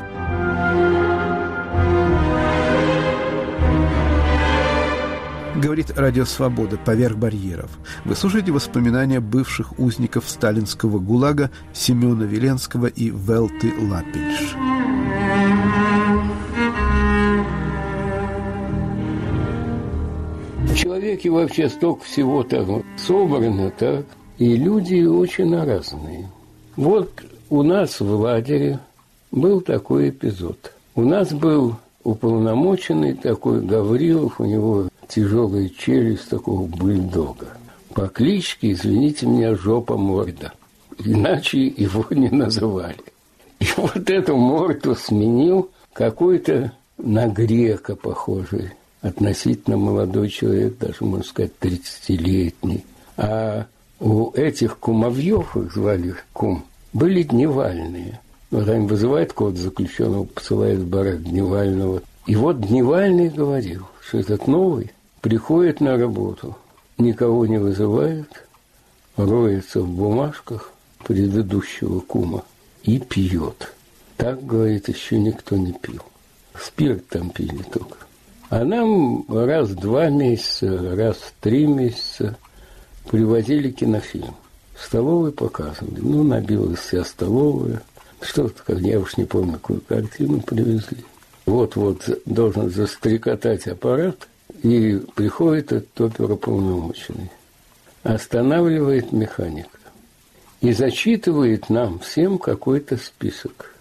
Говорит Радио Свобода «Поверх барьеров». Вы слушаете воспоминания бывших узников сталинского ГУЛАГа Семена Веленского и Велты Лапинш. В человеке вообще столько всего так собрано, так, и люди очень разные. Вот у нас в лагере был такой эпизод. У нас был уполномоченный такой Гаврилов, у него тяжелая челюсть такого бульдога. По кличке, извините меня, Жопа Морда. Иначе его не называли. И вот эту морду сменил какой-то на грека похожий, относительно молодой человек, даже, можно сказать, 30-летний. А у этих кумовьев, их звали кум, были дневальные. Вот они вызывают кого-то заключенного, посылают в барак дневального. И вот дневальный говорил, что этот новый приходит на работу, никого не вызывает, роется в бумажках предыдущего кума и пьет. Так, говорит, еще никто не пил. Спирт там пили только. А нам раз в 2 месяца, раз в 3 месяца привозили кинофильм. В столовой показывали. Ну, набилась вся столовая. Что-то, как я уж не помню, какую картину привезли. Вот-вот должен застрекотать аппарат, и приходит этот оперуполномоченный. Останавливает механика. И зачитывает нам всем какой-то список.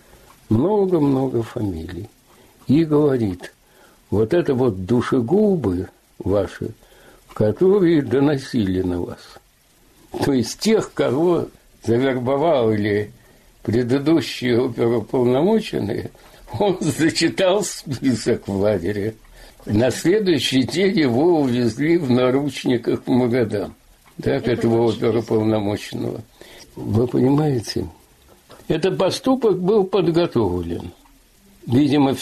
Много-много фамилий. И говорит, вот это вот душегубы ваши, которые доносили на вас. То есть тех, кого завербовал или предыдущие оперуполномоченные, он зачитал список в лагере. На следующий день его увезли в наручниках в Магадан. Так, этого оперуполномоченного. Вы понимаете, этот поступок был подготовлен. Видимо,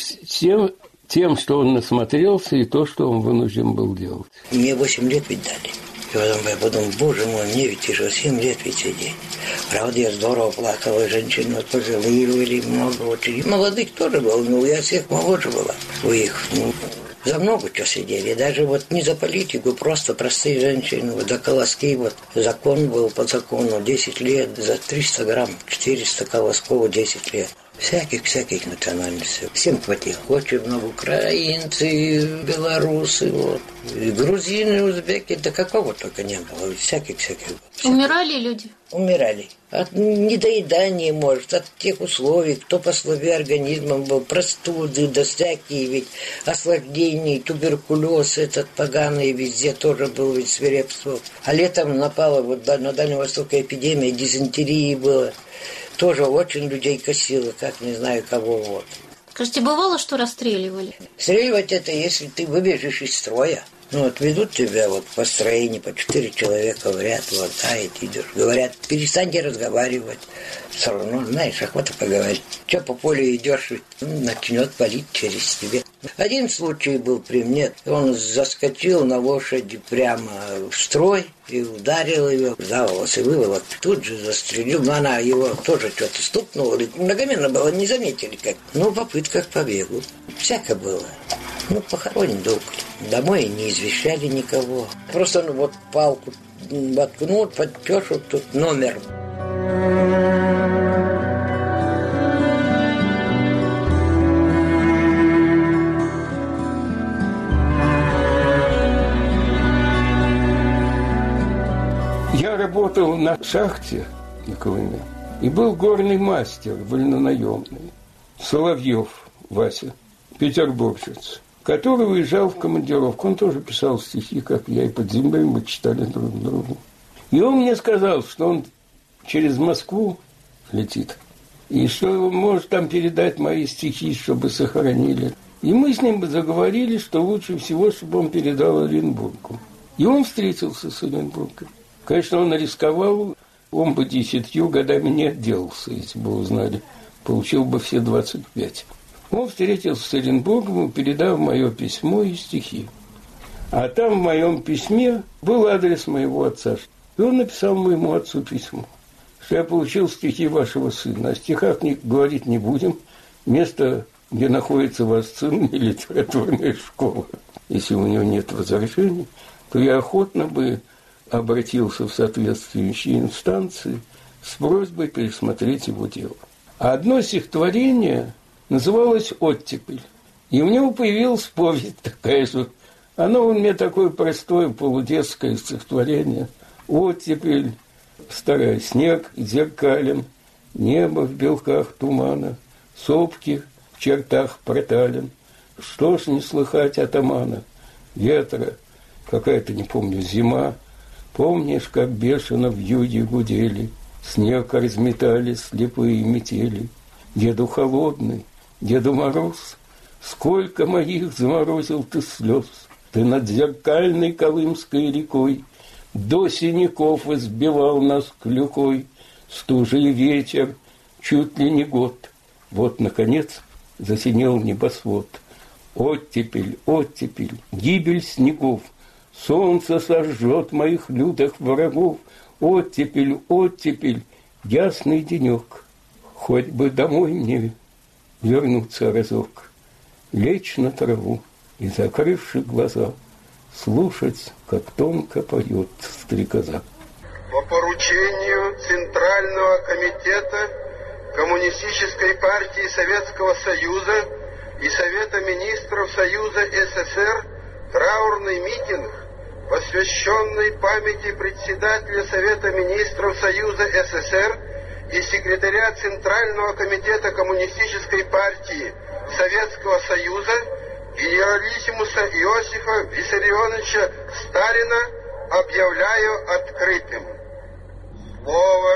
тем, что он насмотрелся, и то, что он вынужден был делать. Мне 8 лет ведь дали. И потом я подумал, боже мой, мне ведь уже 7 лет ведь сидеть. Правда, я здорово плакала, женщины пожилые были, много очень. Молодых тоже было, но я всех моложе была у их. За много чего сидели. Даже вот не за политику, просто простые женщины. Вот за колоски, вот закон был по закону 10 лет, за 300 грамм, 400 колосков 10 лет. Всяких национальностей. Всем хватило. Очень много украинцы, белорусы, вот. И грузины, узбеки, да какого только не было. Всяких. Умирали люди? Умирали. От недоедания, может, от тех условий, кто послабее организмом был, простуды, да всякие ведь, осложнения, туберкулез этот поганый везде тоже был ведь свирепствовал. А летом напала вот на Дальнем Востоке эпидемия, дизентерии была. Тоже очень людей косило, как не знаю кого. Вот. Скажите, бывало, что расстреливали? Стреливать это, если ты выбежишь из строя. Ну, вот ведут тебя вот по строению, по 4 человека в ряд, вот, и ты идешь. Говорят, перестаньте разговаривать. Все равно, знаешь, охота поговорить. Че по полю идешь, начнет палить через тебя. Один случай был при мне. Он заскочил на лошади прямо в строй и ударил ее за волосы, выволок. Тут же застрелил. Но она его тоже что-то стукнула. Многомерно было, не заметили как. Ну, в попытках побегу. Всяко было. Ну, похоронен долго. Домой не извещали никого. Просто вот палку воткнут, подпишут тут номер. Я работал на шахте на Колыме, и был горный мастер, вольнонаемный, Соловьев Вася, петербуржец, который уезжал в командировку. Он тоже писал стихи, как я, и под землей мы читали друг другу. И он мне сказал, что он через Москву летит, и что он может там передать мои стихи, чтобы сохранили. И мы с ним заговорили, что лучше всего, чтобы он передал Оренбургу. И он встретился с Оренбургом. Конечно, он рисковал, он бы 10 годами не отделался, если бы узнали. Получил бы все 25. Он встретился с Оренбургом и передал мое письмо и стихи. А там в моем письме был адрес моего отца. И он написал моему отцу письмо, что я получил стихи вашего сына. О стихах говорить не будем. Место, где находится ваш сын, и литературная школа. Если у него нет возражений, то я охотно бы обратился в соответствующие инстанции с просьбой пересмотреть его дело. А одно стихотворение называлось «Оттепель». И у него появилась повесть такая же. Оно у меня такое простое полудетское стихотворение. «Оттепель, старая. Снег зеркален, небо в белках тумана, сопки в чертах протален. Что ж не слыхать атамана? Ветра, какая-то, не помню, зима. Помнишь, как бешено в юге гудели, снег разметали слепые метели. Деду холодный, Деду Мороз, сколько моих заморозил ты слез. Ты над зеркальной Колымской рекой до синяков избивал нас клюкой. Стужий ветер чуть ли не год. Вот, наконец, засинел небосвод. Оттепель, оттепель, гибель снегов. Солнце сожжет моих лютых врагов. Оттепель, оттепель, ясный денек. Хоть бы домой мне вернуться разок, лечь на траву и, закрывши глаза, слушать, как тонко поет стрекоза. По поручению Центрального комитета Коммунистической партии Советского Союза и Совета министров Союза СССР траурный митинг, посвященный памяти председателя Совета министров Союза СССР и секретаря Центрального комитета Коммунистической партии Советского Союза генералиссимуса Иосифа Виссарионовича Сталина объявляю открытым. Слово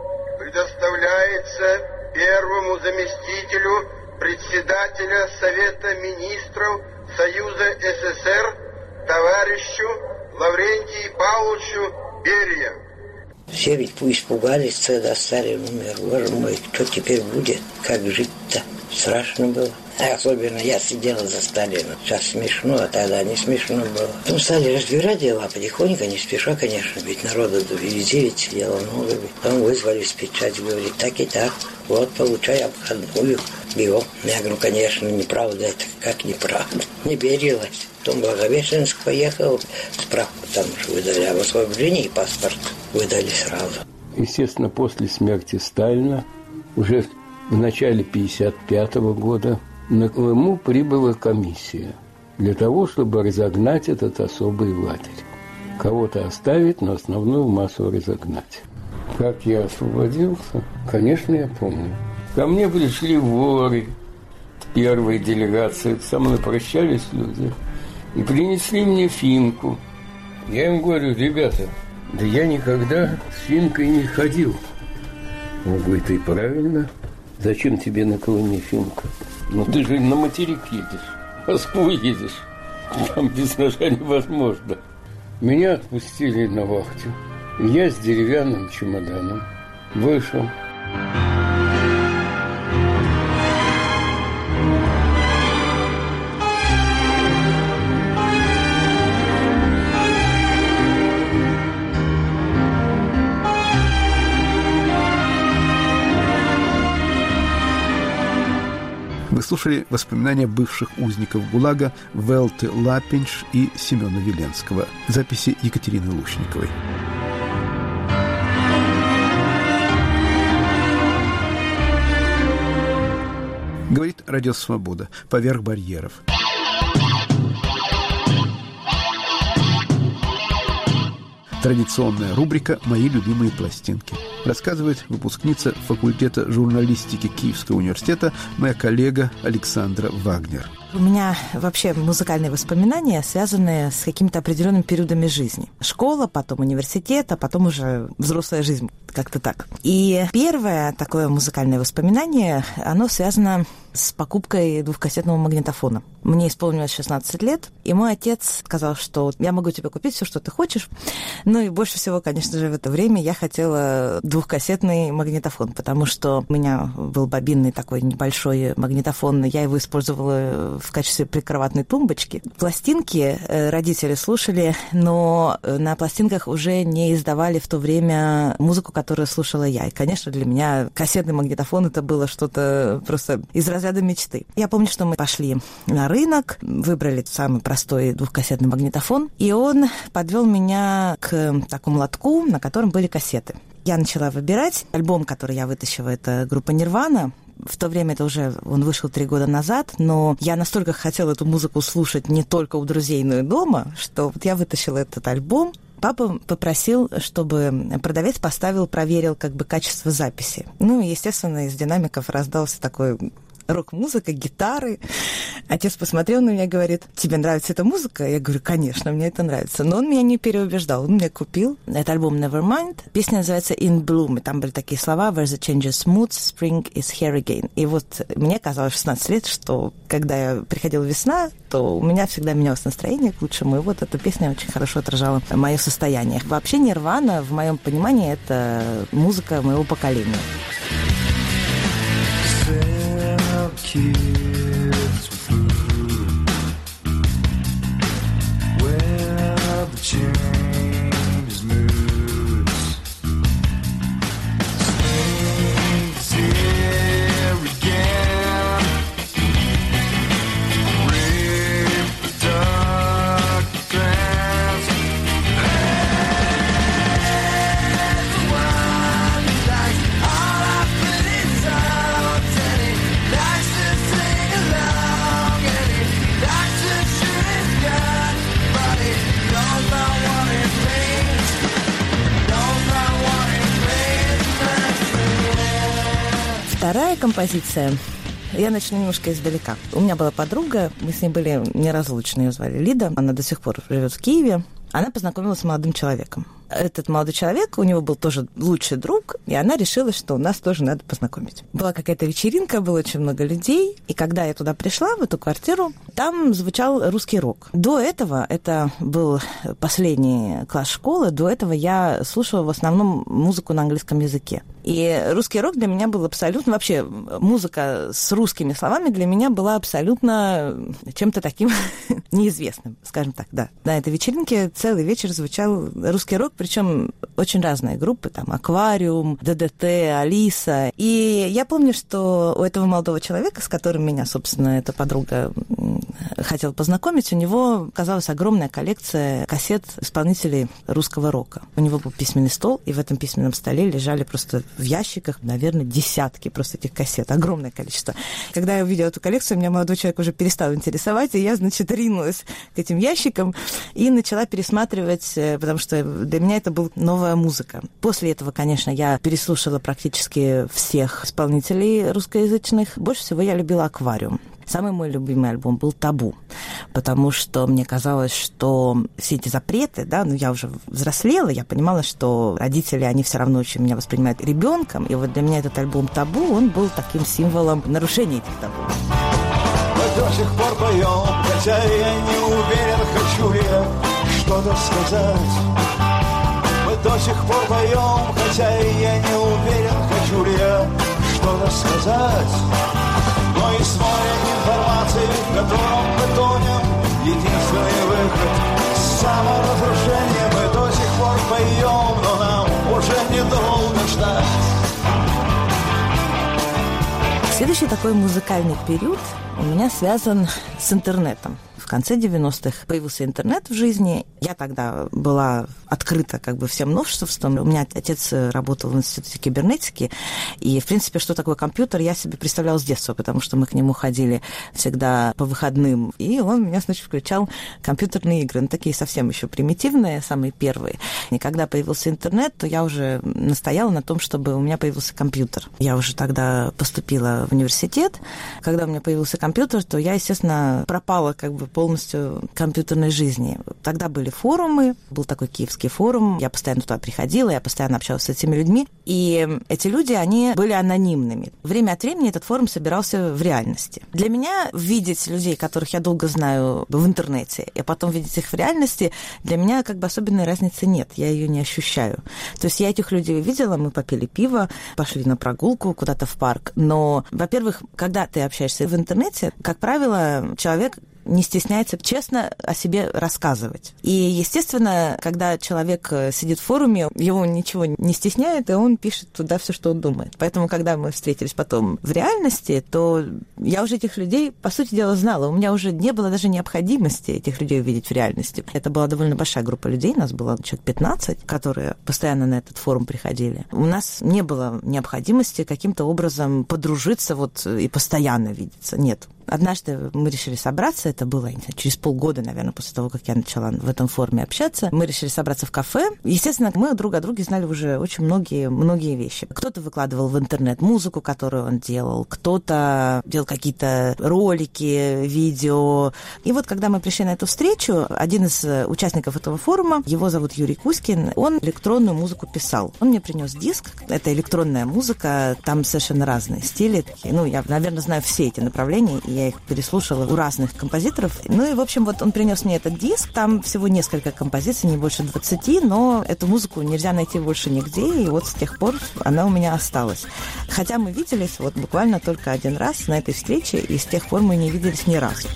предоставляется первому заместителю председателя Совета министров Союза СССР товарищу Лаврентию Павловичу Берия. Все ведь испугались, когда Сталин умер. Боже мой, что теперь будет? Как жить-то? Страшно было. А особенно я сидела за Сталином. Сейчас смешно, а тогда не смешно было. Потом стали разбирать дела потихоньку, не спеша, конечно. Ведь народу везде ведь сидело много. Потом вызвали в печать, говорит, так и так. Вот, получай обходную. Бегом. Я говорю, конечно, неправда это. Как неправда? Не верилось. Потом в Благовещенск поехал, справку там же выдали об освобождении и паспорт выдали сразу. Естественно, после смерти Сталина, уже в начале 1955 года, на Колыму прибыла комиссия для того, чтобы разогнать этот особый лагерь. Кого-то оставить, но основную массу разогнать. Как я освободился? Конечно, я помню. Ко мне пришли воры первой делегации, со мной прощались люди и принесли мне финку. Я им говорю, ребята, да я никогда с финкой не ходил. Он говорит, и правильно. Зачем тебе на Колыме финка? Ну ты же на материк едешь, в Москву едешь. Там без ножа невозможно. Меня отпустили на вахту. Я с деревянным чемоданом вышел. Вы слушали воспоминания бывших узников ГУЛАГа Велты Лапинш и Семена Веленского. Записи Екатерины Лущниковой. Говорит Радио Свобода. Поверх барьеров. Традиционная рубрика «Мои любимые пластинки». Рассказывает выпускница факультета журналистики Киевского университета моя коллега Александра Вагнер. У меня вообще музыкальные воспоминания, связанные с какими-то определенными периодами жизни. Школа, потом университет, а потом уже взрослая жизнь, как-то так. И первое такое музыкальное воспоминание, оно связано с покупкой двухкассетного магнитофона. Мне исполнилось 16 лет, и мой отец сказал, что я могу тебе купить все, что ты хочешь. Ну и больше всего, конечно же, в это время я хотела двухкассетный магнитофон, потому что у меня был бобинный такой небольшой магнитофон, я его использовала в качестве прикроватной тумбочки. Пластинки родители слушали, но на пластинках уже не издавали в то время музыку, которую слушала я. И, конечно, для меня кассетный магнитофон это было что-то просто из разряда мечты. Я помню, что мы пошли на рынок, выбрали самый простой двухкассетный магнитофон, и он подвел меня к такому лотку, на котором были кассеты. Я начала выбирать. Альбом, который я вытащила, это группа «Нирвана». В то время это уже он вышел 3 года назад, но я настолько хотела эту музыку слушать не только у друзей, но и дома, что вот я вытащила этот альбом, Папа попросил, чтобы продавец проверил как бы качество записи. Ну, естественно, из динамиков раздался такой рок-музыка, гитары. Отец посмотрел на меня и говорит: тебе нравится эта музыка? Я говорю: конечно, мне это нравится. Но он меня не переубеждал. Он мне купил этот альбом Nevermind. Песня называется In Bloom. И там были такие слова: Where the changes mood, spring is here again. И вот мне казалось в 16 лет, что когда приходила весна, то у меня всегда менялось настроение к лучшему. И вот эта песня очень хорошо отражала мое состояние. Вообще Нирвана, в моем понимании, это музыка моего поколения. Kids with food, where the changes moods, spring's here again, rip the dark grass, everyone likes all our pretty songs, and he likes to sing along, and he likes to shoot his gun, but he don't know what it means, don't know what it means, Вторая композиция. Я начну немножко издалека. У меня была подруга, мы с ней были неразлучны, ее звали Лида, она до сих пор живет в Киеве. Она познакомилась с молодым человеком. Этот молодой человек, у него был тоже лучший друг, и она решила, что у нас тоже надо познакомить. Была какая-то вечеринка, было очень много людей, и когда я туда пришла, в эту квартиру, там звучал русский рок. До этого, это был последний класс школы, до этого я слушала в основном музыку на английском языке. И русский рок для меня был абсолютно... Вообще, музыка с русскими словами для меня была абсолютно чем-то таким неизвестным, скажем так, да. На этой вечеринке целый вечер звучал русский рок, причем очень разные группы, там, «Аквариум», ДДТ, «Алиса». И я помню, что у этого молодого человека, с которым меня, собственно, эта подруга хотела познакомить, у него оказалась огромная коллекция кассет исполнителей русского рока. У него был письменный стол, и в этом письменном столе лежали просто в ящиках, наверное, десятки просто этих кассет, огромное количество. Когда я увидела эту коллекцию, меня молодой человек уже перестал интересовать, и я, значит, ринулась к этим ящикам и начала пересматривать, потому что для меня это была новая музыка. После этого, конечно, я переслушала практически всех исполнителей русскоязычных. Больше всего я любила «Аквариум». Самый мой любимый альбом был «Табу», потому что мне казалось, что все эти запреты, да, ну, я уже взрослела, я понимала, что родители, они все равно очень меня воспринимают ребенком, и вот для меня этот альбом «Табу», он был таким символом нарушения этих табу. Мы до сих пор поем, хотя я не уверен, хочу ли я что-то сказать. Мы до сих пор поем, хотя я не уверен, хочу ли я что-то сказать. Но из моря информации, в котором мы тонем, единственный выход — саморазрушение. Мы до сих пор поем, но нам уже недолго ждать. Следующий такой музыкальный период у меня связан с интернетом. В конце 90-х появился интернет в жизни. Я тогда была открыта как бы всем новшествам. У меня отец работал в институте кибернетики, и, в принципе, что такое компьютер, я себе представляла с детства, потому что мы к нему ходили всегда по выходным, и он меня, значит, включал компьютерные игры, ну, такие совсем еще примитивные, самые первые. И когда появился интернет, то я уже настояла на том, чтобы у меня появился компьютер. Я уже тогда поступила в университет. Когда у меня появился компьютер, то я, естественно, пропала как бы полностью компьютерной жизни. Тогда были форумы, был такой киевский форум, я постоянно туда приходила, я постоянно общалась с этими людьми, и эти люди, они были анонимными. Время от времени этот форум собирался в реальности. Для меня видеть людей, которых я долго знаю в интернете, и потом видеть их в реальности, для меня как бы особенной разницы нет, я ее не ощущаю. То есть я этих людей видела, мы попили пиво, пошли на прогулку куда-то в парк, но, во-первых, когда ты общаешься в интернете, как правило, человек не стесняется честно о себе рассказывать. И, естественно, когда человек сидит в форуме, его ничего не стесняет, и он пишет туда все, что он думает. Поэтому, когда мы встретились потом в реальности, то я уже этих людей, по сути дела, знала. У меня уже не было даже необходимости этих людей увидеть в реальности. Это была довольно большая группа людей, нас было человек 15, которые постоянно на этот форум приходили. У нас не было необходимости каким-то образом подружиться вот и постоянно видеться. Нет. Однажды мы решили собраться, это было, не знаю, через полгода, наверное, после того, как я начала в этом форуме общаться. Мы решили собраться в кафе. Естественно, мы друг о друге знали уже очень многие вещи. Кто-то выкладывал в интернет музыку, которую он делал, кто-то делал какие-то ролики, видео. И вот, когда мы пришли на эту встречу, один из участников этого форума, его зовут Юрий Кузькин, он электронную музыку писал. Он мне принес диск, это электронная музыка, там совершенно разные стили. Ну, я, наверное, знаю все эти направления, и я их переслушала у разных композиторов. Ну и, в общем, вот он принес мне этот диск, там всего несколько композиций, не больше 20, но эту музыку нельзя найти больше нигде, и вот с тех пор она у меня осталась. Хотя мы виделись вот буквально только один раз на этой встрече, и с тех пор мы не виделись ни разу.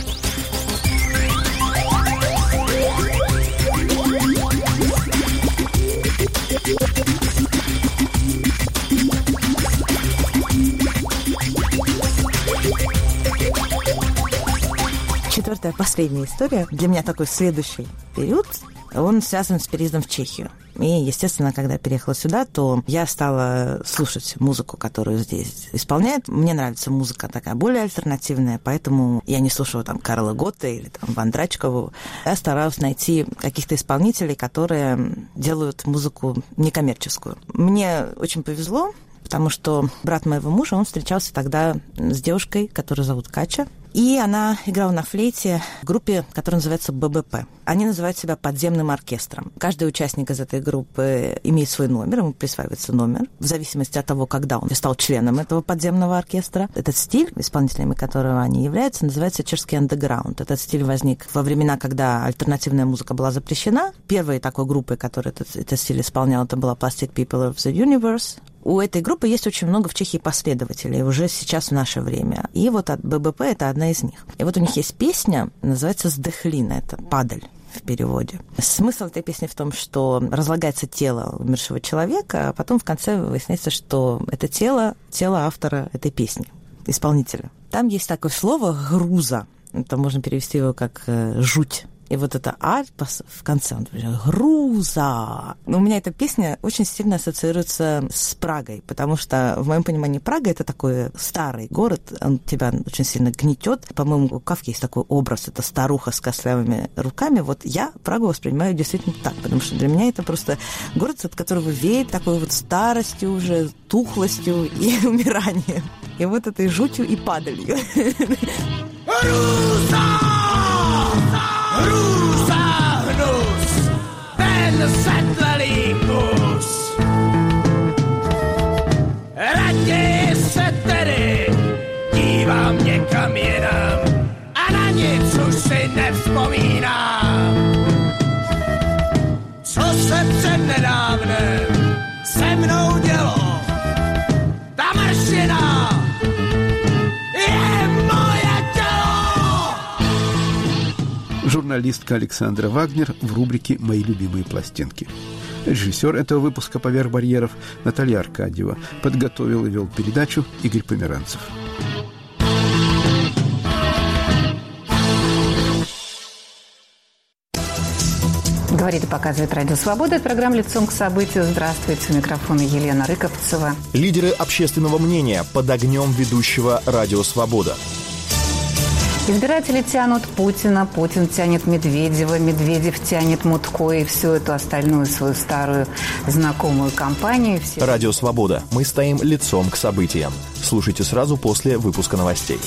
Четвертая, последняя история. Для меня такой следующий период, он связан с переездом в Чехию. И, естественно, когда я переехала сюда, то я стала слушать музыку, которую здесь исполняют. Мне нравится музыка такая более альтернативная, поэтому я не слушаю там Карла Готта или там Вондрачкову. Я старалась найти каких-то исполнителей, которые делают музыку некоммерческую. Мне очень повезло, потому что брат моего мужа, он встречался тогда с девушкой, которую зовут Катя, и она играла на флейте в группе, которая называется ББП. Они называют себя подземным оркестром. Каждый участник из этой группы имеет свой номер, ему присваивается номер, в зависимости от того, когда он стал членом этого подземного оркестра. Этот стиль, исполнителями которого они являются, называется чешский андеграунд. Этот стиль возник во времена, когда альтернативная музыка была запрещена. Первой такой группой, которая этот стиль исполняла, это была Plastic People of the Universe. У этой группы есть очень много в Чехии последователей уже сейчас в наше время. И вот от ББП это одна из них. И вот у них есть песня, называется «Сдыхлина», это «Падаль» в переводе. Смысл этой песни в том, что разлагается тело умершего человека, а потом в конце выясняется, что это тело автора этой песни, исполнителя. Там есть такое слово «груза». Это можно перевести его как «жуть». И вот это «а» в конце, он говорит «груза». У меня эта песня очень сильно ассоциируется с Прагой, потому что, в моем понимании, Прага — это такой старый город, он тебя очень сильно гнетет. По-моему, у Кафки есть такой образ, это старуха с костлявыми руками. Вот я Прагу воспринимаю действительно так, потому что для меня это просто город, от которого веет такой вот старостью уже, тухлостью и умиранием. И вот этой жутью и падалью. Růzáhnus, ten setlelý kus. Raději se tedy dívám někam jinam a na nic už si nevzpomínám. Co se přednedávnem se mnou dělo, ta mašina je moje tělo. Журналистка Александра Вагнер в рубрике «Мои любимые пластинки». Режиссер этого выпуска «Поверх барьеров» Наталья Аркадьева. Подготовил и вел передачу Игорь Померанцев. Говорит и показывает Радио Свобода. Это программа «Лицом к событию». Здравствуйте. У микрофона Елена Рыковцева. Лидеры общественного мнения под огнем ведущего Радио Свобода. Избиратели тянут Путина, Путин тянет Медведева, Медведев тянет Мутко и всю эту остальную свою старую знакомую компанию. Радио Свобода. Мы стоим лицом к событиям. Слушайте сразу после выпуска новостей.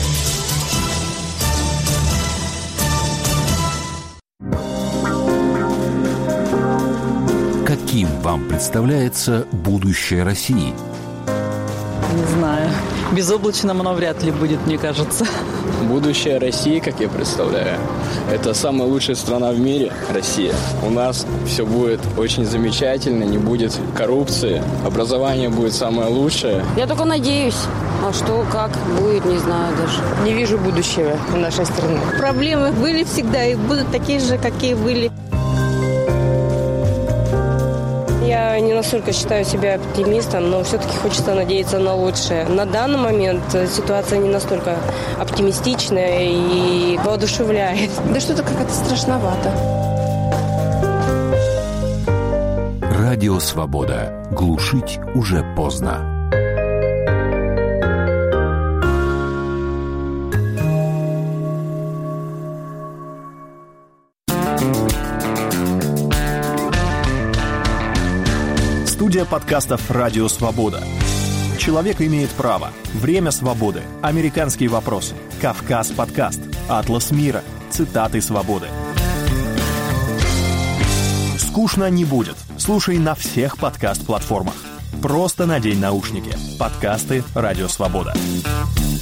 Каким вам представляется будущее России? Не знаю. Безоблачным оно вряд ли будет, мне кажется. Будущее России, как я представляю, это самая лучшая страна в мире, Россия. У нас все будет очень замечательно, не будет коррупции, образование будет самое лучшее. Я только надеюсь. А что, как будет, не знаю даже. Не вижу будущего в нашей стране. Проблемы были всегда и будут такие же, какие были. Я не настолько считаю себя оптимистом, но все-таки хочется надеяться на лучшее. На данный момент ситуация не настолько оптимистичная и воодушевляет. Да что-то как-то страшновато. Радио Свобода. Глушить уже поздно. Студия подкастов «Радио Свобода». Человек имеет право. Время свободы. Американские вопросы. Кавказ подкаст. Атлас мира. Цитаты свободы. Скучно не будет. Слушай на всех подкаст-платформах. Просто надень наушники. Подкасты «Радио Свобода».